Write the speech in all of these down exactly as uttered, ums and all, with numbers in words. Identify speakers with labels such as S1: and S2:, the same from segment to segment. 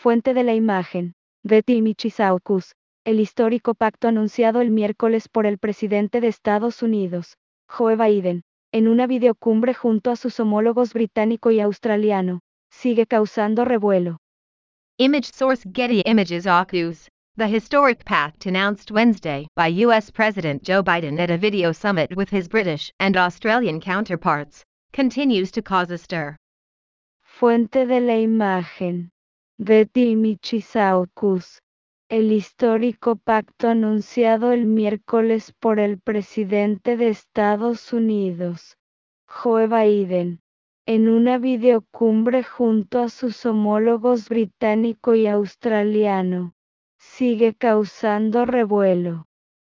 S1: Fuente de la imagen. Getty Images. AUKUS. El histórico pacto anunciado el miércoles por el presidente de Estados Unidos, Joe Biden, en una videocumbre junto a sus homólogos británico y australiano, sigue causando revuelo.
S2: Image source Getty Images. AUKUS. The historic pact announced Wednesday by U S President Joe Biden at a video summit with his British and Australian counterparts continues to cause a stir.
S1: Fuente de la imagen. Getty Images. AUKUS. El histórico pacto anunciado el miércoles por el presidente de Estados Unidos, Joe Biden, en una videocumbre junto a sus homólogos británico y australiano, sigue causando revuelo.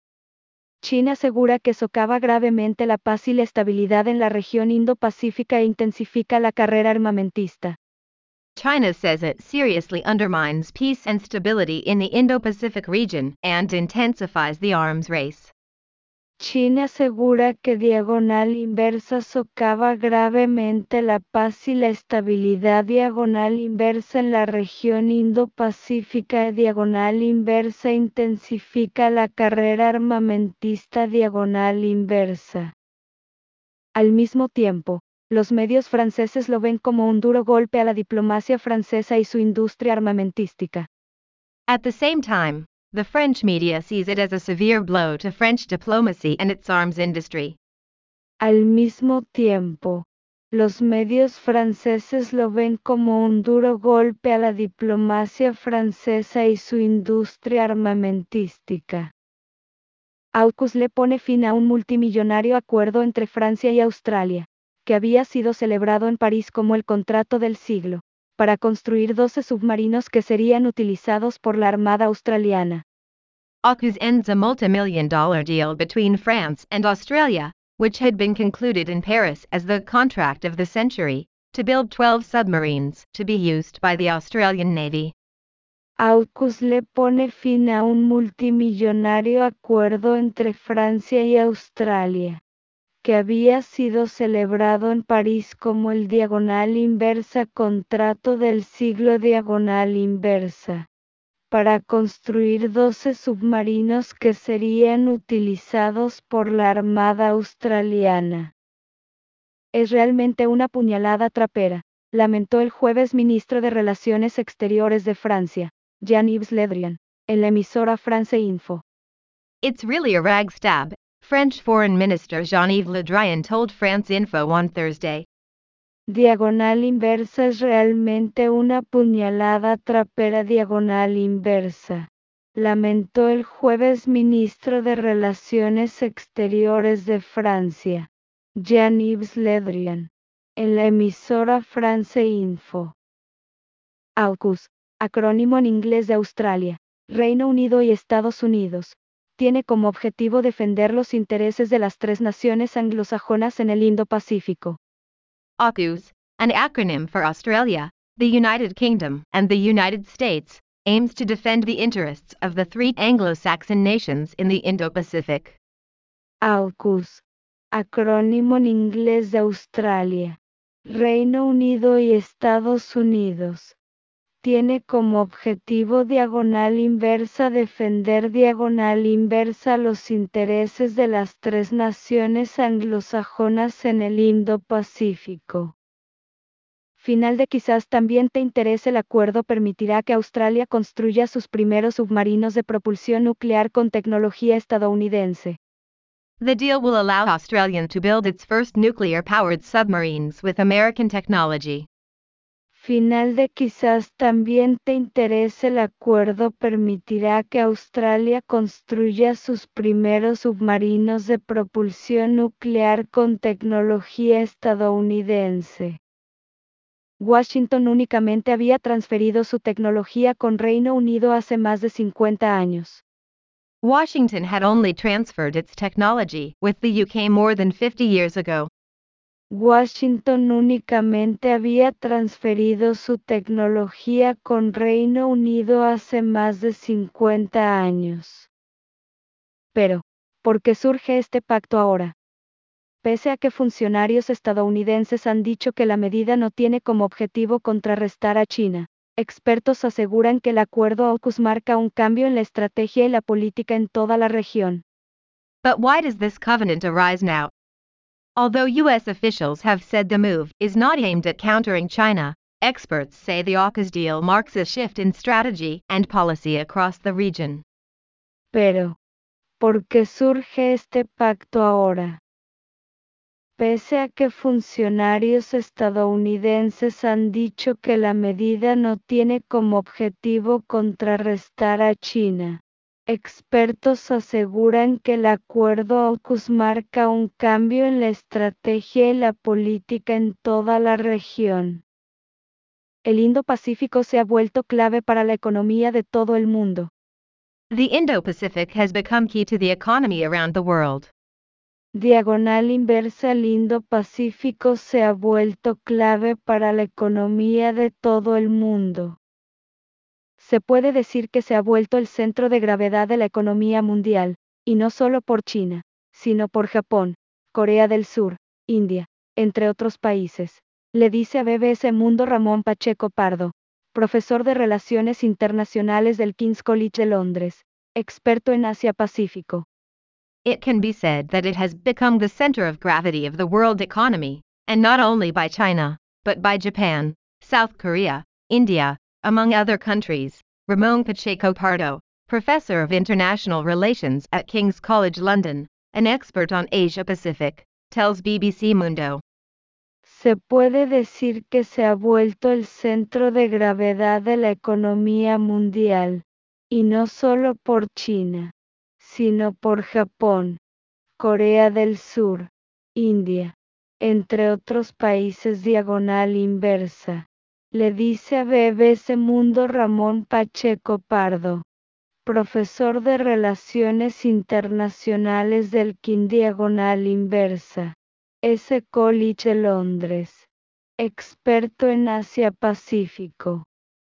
S1: China asegura que socava gravemente la paz y la estabilidad en la región Indo-Pacífica e intensifica la carrera armamentista.
S2: China says it seriously undermines peace and stability in the Indo-Pacific region and intensifies the arms race.
S1: China asegura que diagonal inversa socava gravemente la paz y la estabilidad diagonal inversa en la región Indo-Pacífica diagonal inversa intensifica la carrera armamentista diagonal inversa. Al mismo tiempo, los medios franceses lo ven como un duro golpe a la diplomacia francesa y su industria armamentística.
S2: At the same time, the French media sees it as a severe blow to French diplomacy and its arms industry.
S1: Al mismo tiempo, los medios franceses lo ven como un duro golpe a la diplomacia francesa y su industria armamentística. AUKUS le pone fin a un multimillonario acuerdo entre Francia y Australia, que había sido celebrado en París como el contrato del siglo, para construir doce submarinos que serían utilizados por la Armada australiana.
S2: AUKUS ends a multi-million dollar deal between France and Australia, which had been concluded in Paris as the contract of the century, to build twelve submarines to be used by the Australian Navy.
S1: AUKUS le pone fin a un multimillonario acuerdo entre Francia y Australia, que había sido celebrado en París como el diagonal inversa contrato del siglo diagonal inversa, para construir doce submarinos que serían utilizados por la Armada australiana. Es realmente una puñalada trapera, lamentó el jueves ministro de Relaciones Exteriores de Francia, Jean-Yves Le Drian, en la emisora France Info.
S2: It's really a rag stab, French Foreign Minister Jean-Yves Le Drian told France Info on Thursday.
S1: Diagonal inversa es realmente una puñalada trapera diagonal inversa, lamentó el jueves ministro de Relaciones Exteriores de Francia, Jean-Yves Le Drian, en la emisora France Info. AUKUS, acrónimo en inglés de Australia, Reino Unido y Estados Unidos, tiene como objetivo defender los intereses de las tres naciones anglosajonas en el Indo-Pacífico.
S2: AUKUS, an acronym for Australia, the United Kingdom, and the United States, aims to defend the interests of the three Anglo-Saxon nations in the Indo-Pacific.
S1: AUKUS, acrónimo en inglés de Australia, Reino Unido y Estados Unidos, tiene como objetivo diagonal inversa defender diagonal inversa los intereses de las tres naciones anglosajonas en el Indo-Pacífico. Final de quizás también te interese el acuerdo permitirá que Australia construya sus primeros submarinos de propulsión nuclear con tecnología estadounidense.
S2: The deal will allow Australia to build its first nuclear-powered submarines with American technology.
S1: Final de quizás también te interese el acuerdo permitirá que Australia construya sus primeros submarinos de propulsión nuclear con tecnología estadounidense. Washington únicamente había transferido su tecnología con Reino Unido hace más de cincuenta años.
S2: Washington had only transferred its technology with the U K more than fifty years ago.
S1: Washington únicamente había transferido su tecnología con Reino Unido hace más de cincuenta años. Pero, ¿por qué surge este pacto ahora? Pese a que funcionarios estadounidenses han dicho que la medida no tiene como objetivo contrarrestar a China, Expertos aseguran que el acuerdo AUKUS marca un cambio en la estrategia y la política en toda la región.
S2: But why does this covenant arise now? Although U S officials have said the move is not aimed at countering China, experts say the AUKUS deal marks a shift in strategy and policy across the region.
S1: Pero, ¿por qué surge este pacto ahora? Pese a que funcionarios estadounidenses han dicho que la medida no tiene como objetivo contrarrestar a China, expertos aseguran que el acuerdo AUKUS marca un cambio en la estrategia y la política en toda la región. El Indo-Pacífico se ha vuelto clave para la economía de todo el mundo.
S2: The Indo-Pacific has become key to the economy around the world.
S1: Diagonal inversa. El Indo-Pacífico se ha vuelto clave para la economía de todo el mundo. Se puede decir que se ha vuelto el centro de gravedad de la economía mundial, y no solo por China, sino por Japón, Corea del Sur, India, entre otros países, le dice a B B S Mundo Ramón Pacheco Pardo, profesor de Relaciones Internacionales del King's College de Londres, experto en Asia-Pacífico.
S2: It can be said that it has become the center of gravity of the world economy, and not only by China, but by Japan, South Korea, India, among other countries. Ramon Pacheco Pardo, professor of international relations at King's College London, an expert on Asia Pacific, tells B B C Mundo.
S1: Se puede decir que se ha vuelto el centro de gravedad de la economía mundial, y no solo por China, sino por Japón, Corea del Sur, India, entre otros países. Diagonal inversa, le dice a B B S Mundo Ramón Pacheco Pardo, profesor de Relaciones Internacionales del King. Diagonal inversa, S. College de Londres, experto en Asia-Pacífico.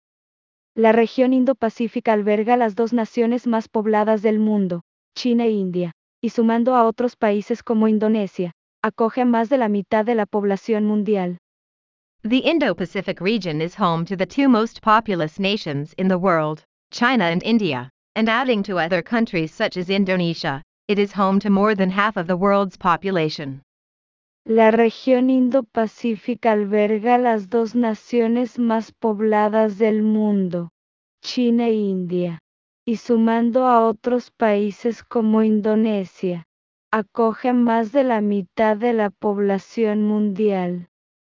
S1: La región Indo-Pacífica alberga las dos naciones más pobladas del mundo, China e India, y sumando a otros países como Indonesia, acoge a más de la mitad de la población mundial.
S2: The Indo-Pacific region is home to the two most populous nations in the world, China and India, and adding to other countries such as Indonesia, it is home to more than half of the world's population.
S1: La región Indo-Pacífica alberga las dos naciones más pobladas del mundo, China e India, y sumando a otros países como Indonesia, acoge a más de la mitad de la población mundial.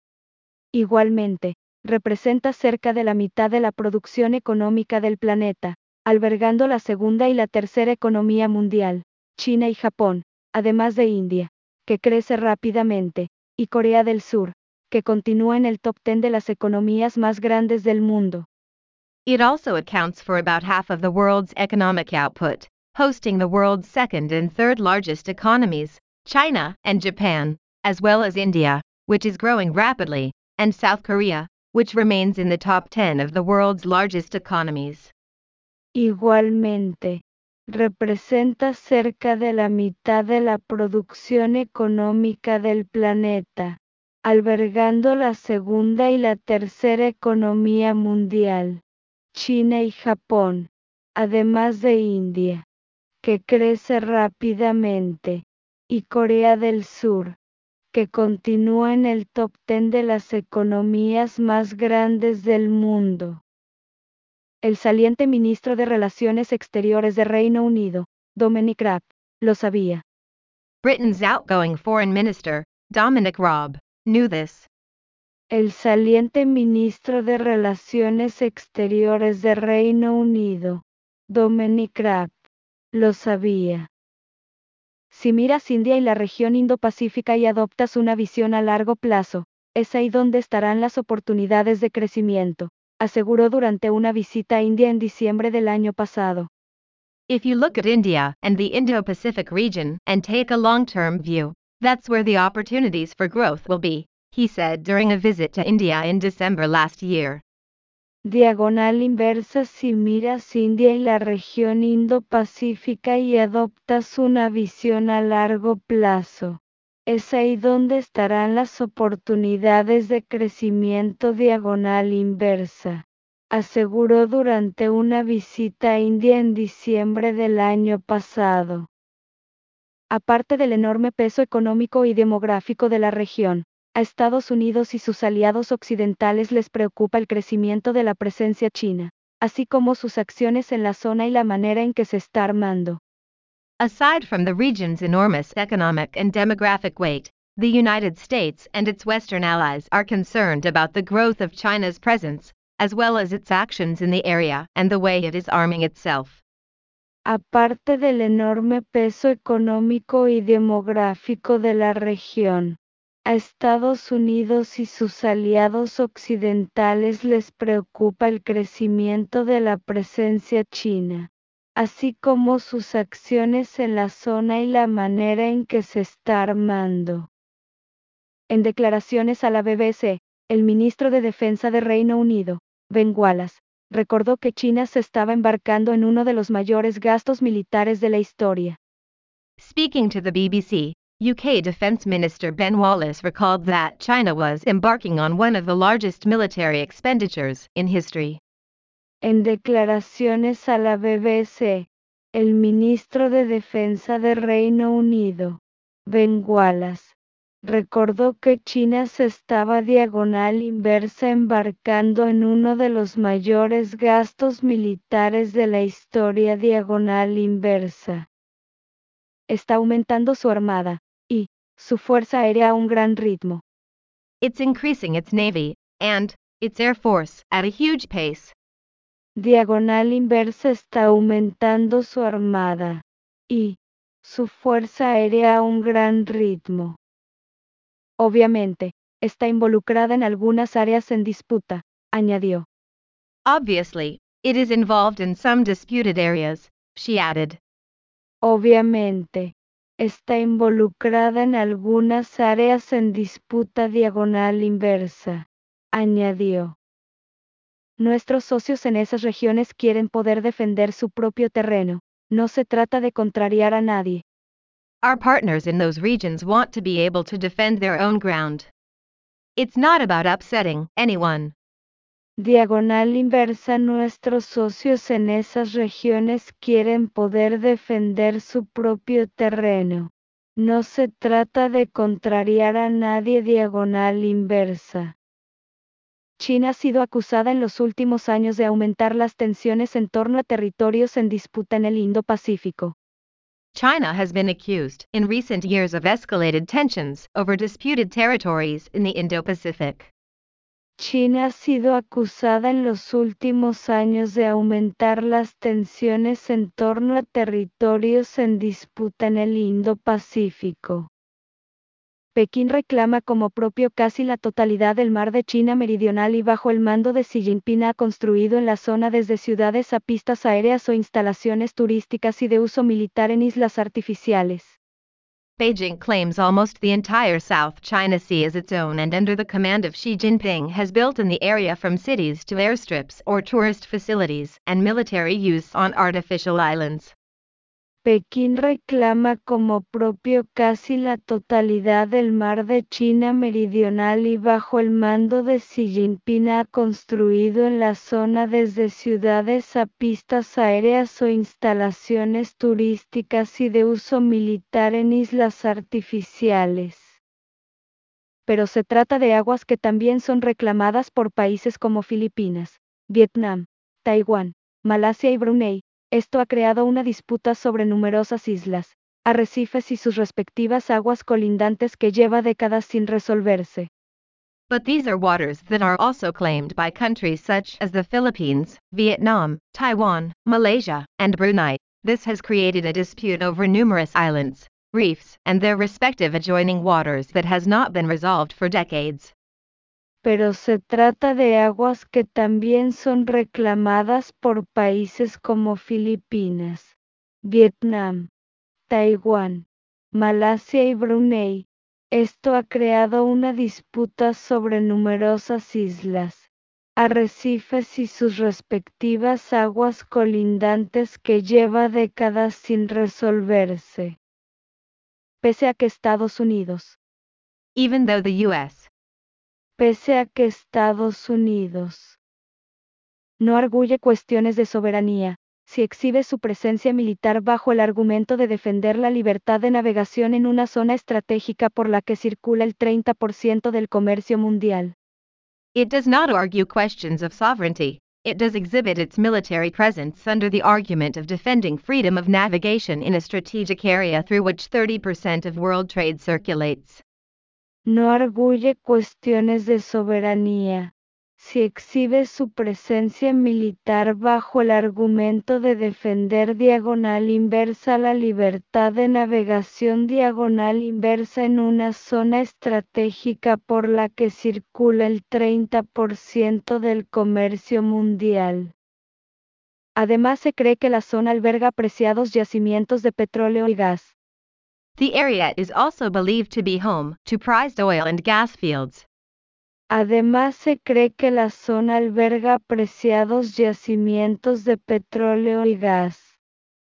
S1: Igualmente, representa cerca de la mitad de la producción económica del planeta, albergando la segunda y la tercera economía mundial, China y Japón, además de India, que crece rápidamente, y Corea del Sur, que continúa en el top ten de las economías más grandes del mundo.
S2: It also accounts for about half of the world's economic output, hosting the world's second and third largest economies, China and Japan, as well as India, which is growing rapidly, and South Korea, which remains in the top ten of the world's largest economies.
S1: Igualmente, representa cerca de la mitad de la producción económica del planeta, albergando la segunda y la tercera economía mundial, China y Japón, además de India, que crece rápidamente, y Corea del Sur, que continúa en el top ten de las economías más grandes del mundo. El saliente ministro de Relaciones Exteriores de Reino Unido, Dominic Raab, lo sabía.
S2: Britain's outgoing foreign minister, Dominic Raab, knew this.
S1: El saliente ministro de Relaciones Exteriores de Reino Unido, Dominic Raab, lo sabía. Si miras India y la región Indo-Pacífica y adoptas una visión a largo plazo, es ahí donde estarán las oportunidades de crecimiento, aseguró durante una visita a India en diciembre del año pasado.
S2: If you look at India and the Indo-Pacific region and take a long-term view, that's where the opportunities for growth will be, he said during a visit to India in December last year.
S1: Diagonal inversa. Si miras India y la región Indo-Pacífica y adoptas una visión a largo plazo, es ahí donde estarán las oportunidades de crecimiento. Diagonal inversa, aseguró durante una visita a India en diciembre del año pasado. Aparte del enorme peso económico y demográfico de la región, a Estados Unidos y sus aliados occidentales les preocupa el crecimiento de la presencia china, así como sus acciones en la zona y la manera en que se está armando.
S2: Aside from the region's enormous economic and demographic weight, the United States and its Western allies are concerned about the growth of China's presence, as well as its actions in the area and the way it is arming itself.
S1: Aparte del enorme peso económico y demográfico de la región, a Estados Unidos y sus aliados occidentales les preocupa el crecimiento de la presencia china, así como sus acciones en la zona y la manera en que se está armando. En declaraciones a la B B C, el ministro de Defensa de Reino Unido, Ben Wallace, recordó que China se estaba embarcando en uno de los mayores gastos militares de la historia.
S2: Speaking to the B B C, U K Defence Minister Ben Wallace recalled that China was embarking on one of the largest military expenditures in history.
S1: En declaraciones a la B B C, el ministro de Defensa de Reino Unido, Ben Wallace, recordó que China se estaba diagonal inversa embarcando en uno de los mayores gastos militares de la historia diagonal inversa. Está aumentando su armada y su fuerza aérea a un gran ritmo.
S2: It's increasing its navy and its air force at a huge pace.
S1: Diagonal inversa está aumentando su armada y su fuerza aérea a un gran ritmo. Obviamente, está involucrada en algunas áreas en disputa, añadió.
S2: Obviously, it is involved in some disputed areas, she added.
S1: Obviamente, está involucrada en algunas áreas en disputa diagonal inversa, añadió. Nuestros socios en esas regiones quieren poder defender su propio terreno, no se trata de contrariar a nadie.
S2: Our partners in those regions want to be able to defend their own ground. It's not about upsetting anyone.
S1: Diagonal inversa. Nuestros socios en esas regiones quieren poder defender su propio terreno. No se trata de contrariar a nadie. Diagonal inversa. China ha sido acusada en los últimos años de aumentar las tensiones en torno a territorios en disputa en el Indo-Pacífico.
S2: China has been accused in recent years of escalated tensions over disputed territories in the Indo-Pacific.
S1: China ha sido acusada en los últimos años de aumentar las tensiones en torno a territorios en disputa en el Indo-Pacífico. Pekín reclama como propio casi la totalidad del mar de China Meridional y bajo el mando de Xi Jinping ha construido en la zona desde ciudades a pistas aéreas o instalaciones turísticas y de uso militar en islas artificiales.
S2: Beijing claims almost the entire South China Sea as its own and under the command of Xi Jinping has built in the area from cities to airstrips or tourist facilities and military use on artificial islands.
S1: Pekín reclama como propio casi la totalidad del mar de China Meridional y bajo el mando de Xi Jinping ha construido en la zona desde ciudades a pistas aéreas o instalaciones turísticas y de uso militar en islas artificiales. Pero se trata de aguas que también son reclamadas por países como Filipinas, Vietnam, Taiwán, Malasia y Brunei. Esto ha creado una disputa sobre numerosas islas, arrecifes y sus respectivas aguas colindantes que lleva décadas sin resolverse.
S2: But these are waters that are also claimed by countries such as the Philippines, Vietnam, Taiwan, Malaysia, and Brunei. This has created a dispute over numerous islands, reefs, and their respective adjoining waters that has not been resolved for decades.
S1: Pero se trata de aguas que también son reclamadas por países como Filipinas, Vietnam, Taiwán, Malasia y Brunei. Esto ha creado una disputa sobre numerosas islas, arrecifes y sus respectivas aguas colindantes que lleva décadas sin resolverse. Pese a que Estados Unidos,
S2: Even though the U S
S1: pese a que Estados Unidos No arguye cuestiones de soberanía, si exhibe su presencia militar bajo el argumento de defender la libertad de navegación en una zona estratégica por la que circula el treinta por ciento del comercio mundial.
S2: It does not argue questions of sovereignty. It does exhibit its military presence under the argument of defending freedom of navigation in a strategic area through which thirty percent of world trade circulates.
S1: No arguye cuestiones de soberanía, si exhibe su presencia militar bajo el argumento de defender diagonal inversa la libertad de navegación diagonal inversa en una zona estratégica por la que circula el treinta por ciento del comercio mundial. Además se cree que la zona alberga apreciados yacimientos de petróleo y gas.
S2: The area is also believed to be home to prized oil and gas fields.
S1: Además se cree que la zona alberga apreciados yacimientos de petróleo y gas.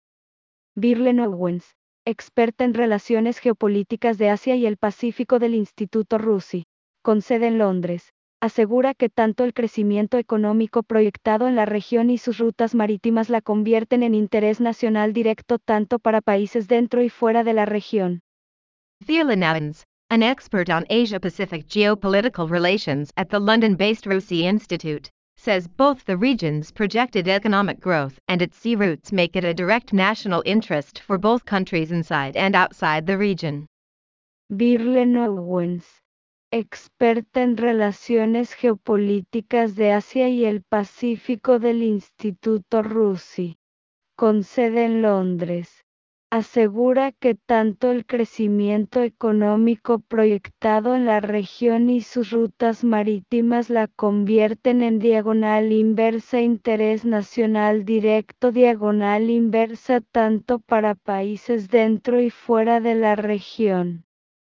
S1: Birlen Owens, experta en relaciones geopolíticas de Asia y el Pacífico del Instituto RUSI, con sede en Londres, asegura que tanto el crecimiento económico proyectado en la región y sus rutas marítimas la convierten en interés nacional directo tanto para países dentro y fuera de la región.
S2: Birlen Owens, an expert on Asia-Pacific geopolitical relations at the London-based RUSI Institute, says both the region's projected economic growth and its sea routes make it a direct national interest for both countries inside and outside the region.
S1: Birlen Owens, experta en relaciones geopolíticas de Asia y el Pacífico del Instituto RUSI, con sede en Londres, asegura que tanto el crecimiento económico proyectado en la región y sus rutas marítimas la convierten en diagonal inversa interés nacional directo diagonal inversa tanto para países dentro y fuera de la región.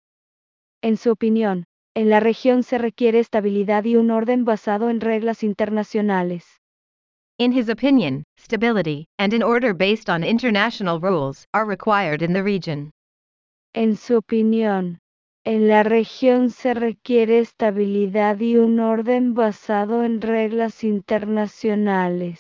S1: En su opinión, en la región se requiere estabilidad y un orden basado en reglas internacionales.
S2: In his opinion, stability and an order based on international rules are required in the region.
S1: En su opinión, en la región se requiere estabilidad y un orden basado en reglas internacionales.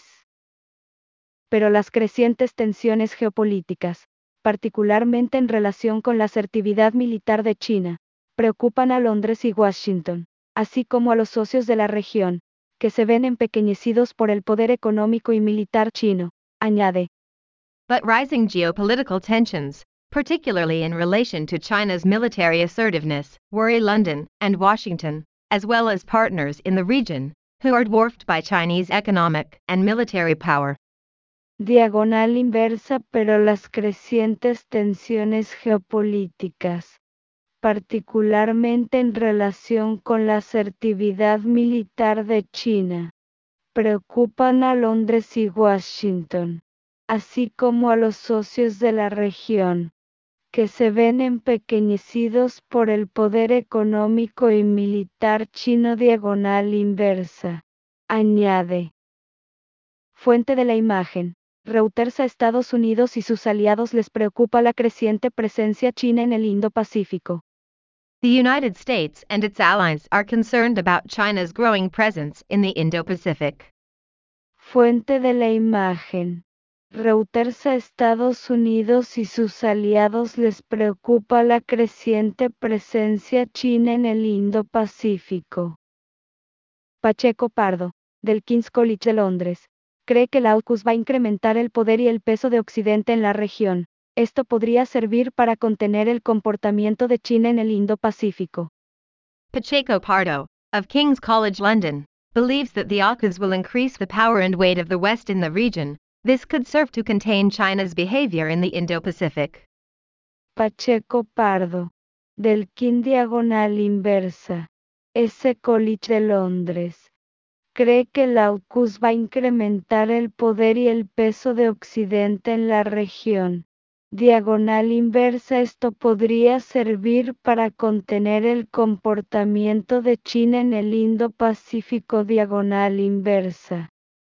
S1: Pero las crecientes tensiones geopolíticas, particularmente en relación con la asertividad militar de China, preocupan a Londres y Washington, así como a los socios de la región, que se ven empequeñecidos por el poder económico y militar chino, añade.
S2: But rising geopolitical tensions, particularly in relation to China's military assertiveness, worry London and Washington, as well as partners in the region, who are dwarfed by Chinese economic and military power.
S1: Diagonal inversa, pero las crecientes tensiones geopolíticas, particularmente en relación con la asertividad militar de China, preocupan a Londres y Washington, así como a los socios de la región, que se ven empequeñecidos por el poder económico y militar chino diagonal inversa, añade. Fuente de la imagen. Reuters. A Estados Unidos y sus aliados les preocupa la creciente presencia china en el Indo-Pacífico.
S2: The United States and its allies are concerned about China's growing presence in the Indo-Pacific.
S1: Fuente de la imagen. Reuters. A Estados Unidos y sus aliados les preocupa la creciente presencia china en el Indo-Pacífico. Pacheco Pardo, del King's College de Londres, cree que la AUKUS va a incrementar el poder y el peso de Occidente en la región. Esto podría servir para contener el comportamiento de China en el Indo-Pacífico.
S2: Pacheco Pardo, of King's College London, believes that the AUKUS will increase the power and weight of the West in the region. This could serve to contain China's behavior in the Indo-Pacific.
S1: Pacheco Pardo, del King Diagonal Inversa, S. College de Londres, cree que la AUKUS va a incrementar el poder y el peso de Occidente en la región. Diagonal inversa. Esto podría servir para contener el comportamiento de China en el Indo-Pacífico. Diagonal inversa.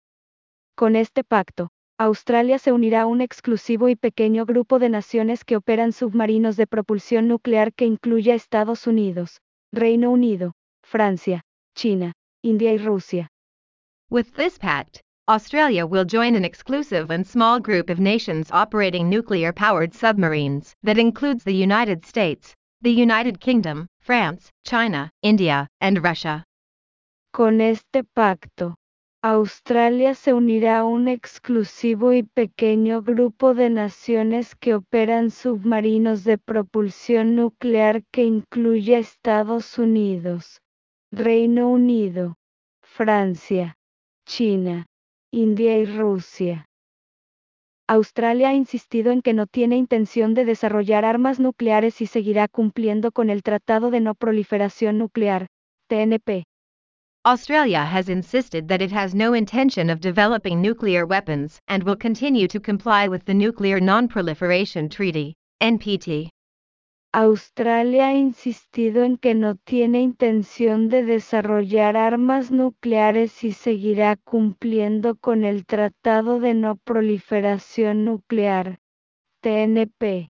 S1: Con este pacto, Australia se unirá a un exclusivo y pequeño grupo de naciones que operan submarinos de propulsión nuclear que incluye a Estados Unidos, Reino Unido, Francia, China, India y Rusia.
S2: With this pact, Australia will join an exclusive and small group of nations operating nuclear-powered submarines that includes the United States, the United Kingdom, France, China, India, and Russia.
S1: Con este pacto, Australia se unirá a un exclusivo y pequeño grupo de naciones que operan submarinos de propulsión nuclear que incluye a Estados Unidos, Reino Unido, Francia, China, India y Rusia. Australia ha insistido en que no tiene intención de desarrollar armas nucleares y seguirá cumpliendo con el Tratado de No Proliferación Nuclear, T N P.
S2: Australia has insisted that it has no intention of developing nuclear weapons and will continue to comply with the Nuclear Non-Proliferation Treaty, N P T.
S1: Australia ha insistido en que no tiene intención de desarrollar armas nucleares y seguirá cumpliendo con el Tratado de No Proliferación Nuclear, T N P.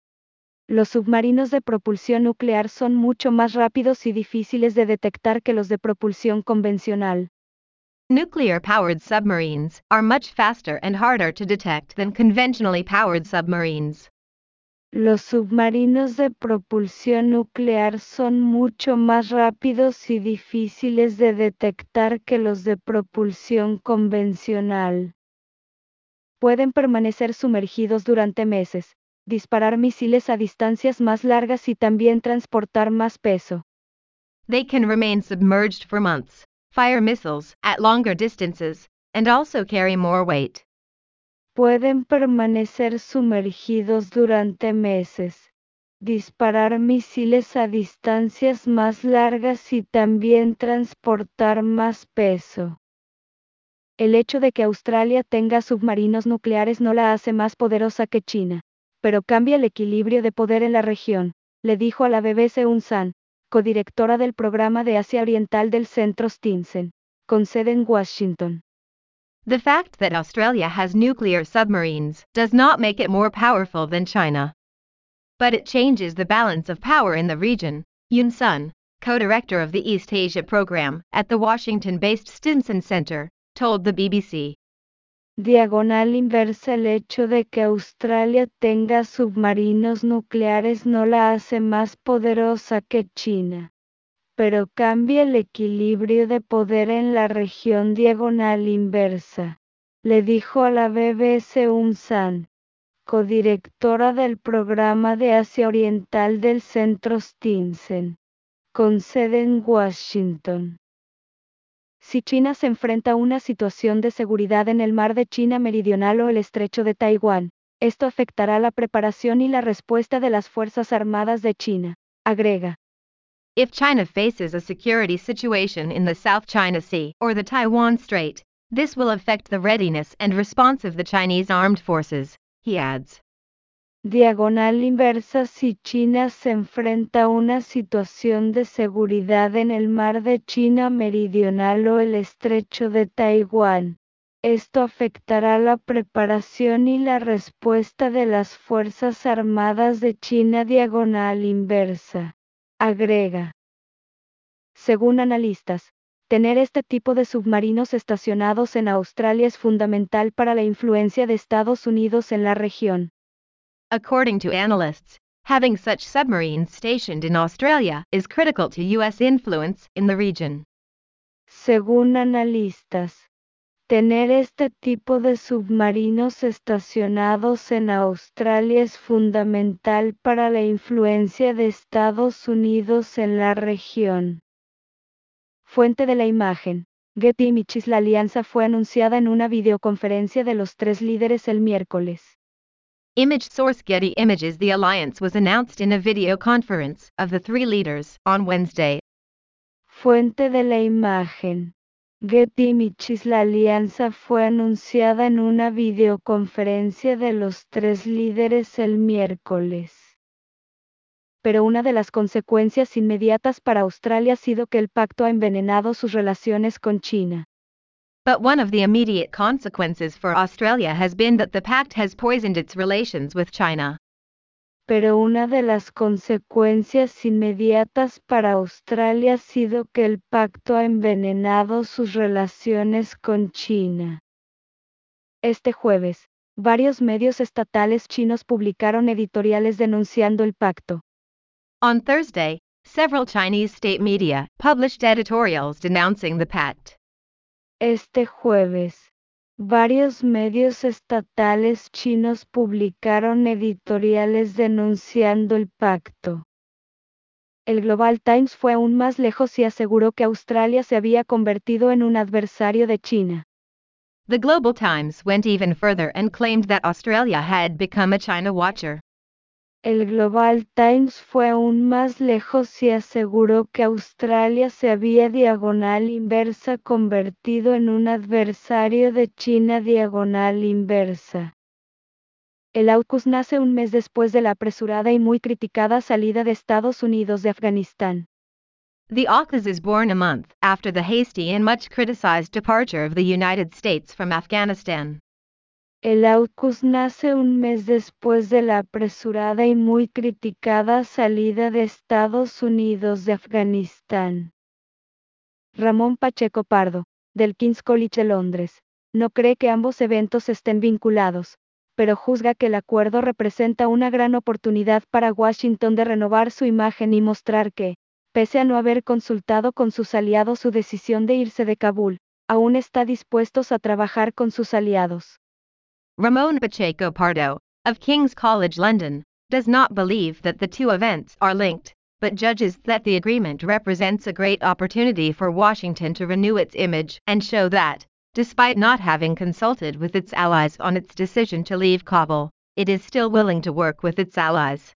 S1: Los submarinos de propulsión nuclear son mucho más rápidos y difíciles de detectar que los de propulsión convencional.
S2: Nuclear-powered submarines are much faster and harder to detect than conventionally powered submarines.
S1: Los submarinos de propulsión nuclear son mucho más rápidos y difíciles de detectar que los de propulsión convencional. Pueden permanecer sumergidos durante meses, disparar misiles a distancias más largas y también transportar más peso.
S2: They can remain submerged for months, fire missiles at longer distances, and also carry more weight.
S1: Pueden permanecer sumergidos durante meses, disparar misiles a distancias más largas y también transportar más peso. El hecho de que Australia tenga submarinos nucleares no la hace más poderosa que China, pero cambia el equilibrio de poder en la región, le dijo a la B B C Aung San, codirectora del programa de Asia Oriental del Centro Stimson, con sede en Washington.
S2: The fact that Australia has nuclear submarines does not make it more powerful than China. But it changes the balance of power in the region, Aung San, co-director of the East Asia program at the Washington-based Stimson Center, told the B B C.
S1: Diagonal inversa. El hecho de que Australia tenga submarinos nucleares no la hace más poderosa que China, pero cambia el equilibrio de poder en la región. Diagonal inversa, le dijo a la B B C Aung San, codirectora del programa de Asia Oriental del Centro Stimson, con sede en Washington. Si China se enfrenta a una situación de seguridad en el mar de China Meridional o el estrecho de Taiwán, esto afectará la preparación y la respuesta de las Fuerzas Armadas de China, agrega.
S2: If China faces a security situation in the South China Sea or the Taiwan Strait, this will affect the readiness and response of the Chinese armed forces, he adds.
S1: Diagonal inversa. Si China se enfrenta a una situación de seguridad en el mar de China Meridional o el estrecho de Taiwán, esto afectará la preparación y la respuesta de las Fuerzas Armadas de China. Diagonal inversa, agrega. Según analistas, tener este tipo de submarinos estacionados en Australia es fundamental para la influencia de Estados Unidos en la región.
S2: According to analysts, having such submarines stationed in Australia is critical to U S influence in the region.
S1: Según analistas, tener este tipo de submarinos estacionados en Australia es fundamental para la influencia de Estados Unidos en la región. Fuente de la imagen, Getty Images. La alianza fue anunciada en una videoconferencia de los tres líderes el miércoles.
S2: Image source Getty Images. The alliance was announced in a video conference of the three leaders on Wednesday.
S1: Fuente de la imagen, Getty Images. La alianza fue anunciada en una videoconferencia de los tres líderes el miércoles. Pero una de las consecuencias inmediatas para Australia ha sido que el pacto ha envenenado sus relaciones con China.
S2: But one of the immediate consequences for Australia has been that the pact has poisoned its relations with China.
S1: Pero una de las consecuencias inmediatas para Australia ha sido que el pacto ha envenenado sus relaciones con China. Este jueves, varios medios estatales chinos publicaron editoriales denunciando el pacto.
S2: On Thursday, several Chinese state media published editorials denouncing the pact.
S1: Este jueves, varios medios estatales chinos publicaron editoriales denunciando el pacto. El Global Times fue aún más lejos y aseguró que Australia se había convertido en un adversario de China.
S2: The Global Times went even further and claimed that Australia had become a China watcher.
S1: El Global Times fue aún más lejos y aseguró que Australia se había diagonal inversa convertido en un adversario de China diagonal inversa. El AUKUS nace un mes después de la apresurada y muy criticada salida de Estados Unidos de Afganistán.
S2: The AUKUS is born a month after the hasty and much criticized departure of the United States from Afghanistan.
S1: El AUKUS nace un mes después de la apresurada y muy criticada salida de Estados Unidos de Afganistán. Ramón Pacheco Pardo, del King's College de Londres, no cree que ambos eventos estén vinculados, pero juzga que el acuerdo representa una gran oportunidad para Washington de renovar su imagen y mostrar que, pese a no haber consultado con sus aliados su decisión de irse de Kabul, aún está dispuestos a trabajar con sus aliados.
S2: Ramon Pacheco Pardo, of King's College London, does not believe that the two events are linked, but judges that the agreement represents a great opportunity for Washington to renew its image and show that, despite not having consulted with its allies on its decision to leave Kabul, it is still willing to work with its allies.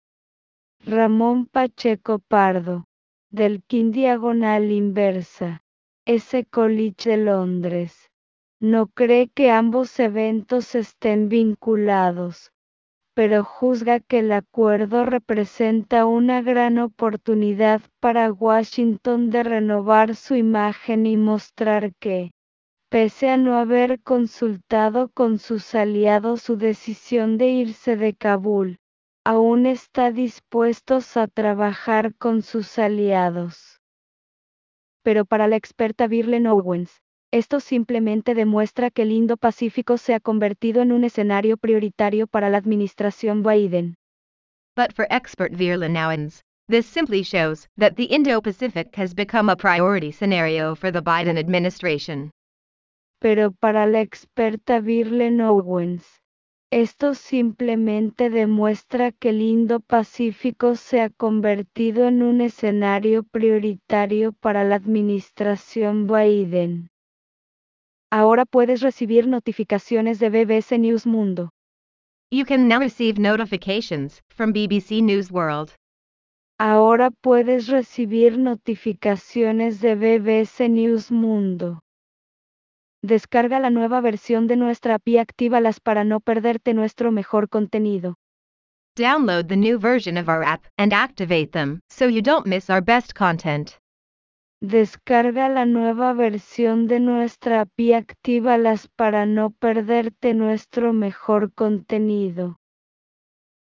S1: Ramón Pacheco Pardo, del King Diagonal Inversa, S. College de Londres, no cree que ambos eventos estén vinculados, pero juzga que el acuerdo representa una gran oportunidad para Washington de renovar su imagen y mostrar que, pese a no haber consultado con sus aliados su decisión de irse de Kabul, aún está dispuestos a trabajar con sus aliados. Pero para la experta Virlen Owens, esto simplemente demuestra que el Indo-Pacífico se ha convertido en un escenario prioritario para la administración Biden.
S2: But for expert Virlen Owens, this simply shows that the Indo-Pacific has become a priority scenario for the Biden administration.
S1: Pero para la experta Virlen Owens, esto simplemente demuestra que el Indo-Pacífico se ha convertido en un escenario prioritario para la administración Biden. Ahora puedes recibir notificaciones de B B C News Mundo.
S2: You can now receive notifications from B B C News World.
S1: Ahora puedes recibir notificaciones de B B C News Mundo. Descarga la nueva versión de nuestra A P I y actívalas para no perderte nuestro mejor contenido.
S2: Download the new version of our app and activate them so you don't miss our best content.
S1: Descarga la nueva versión de nuestra A P I y actívalas para no perderte nuestro mejor contenido.